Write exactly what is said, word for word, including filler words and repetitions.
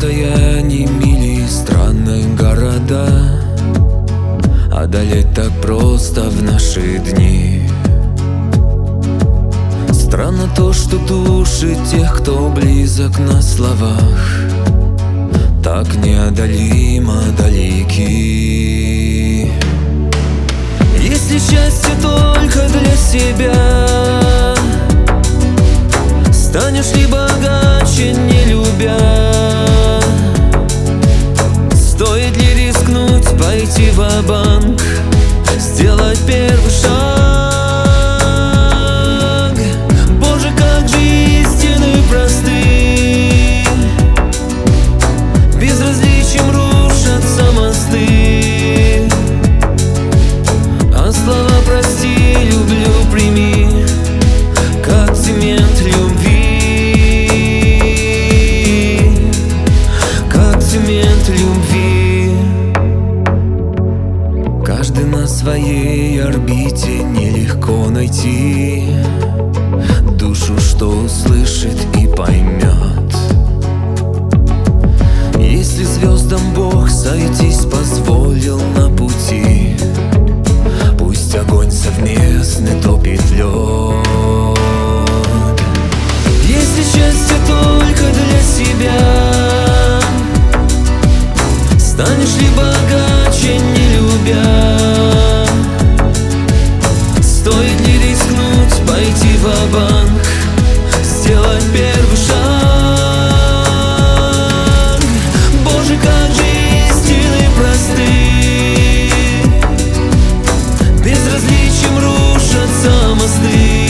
расстояний мили, странные города одолеть так просто в наши дни. Странно то, что души тех, кто близок на словах, так неодолимо далеки. Если счастье только для себя, станешь ли богаче, не любя? Стоит ли рискнуть, пойти ва-банк, сделать первый шаг? Боже, как же истины просты, безразличием рушатся мосты, а слова «прости», «люблю», «прими» как цемент любви, как цемент любви. Каждый на своей орбите, нелегко найти душу, что услышит и поймет. Если звездам Бог сойтись позволил на пути, пусть огонь совместный топит лед. Если счастье только для себя, станешь ли богаче, не любя? Стоит ли рискнуть, пойти ва-банк, сделать первый шаг? Боже, как же истины просты, безразличием рушатся мосты,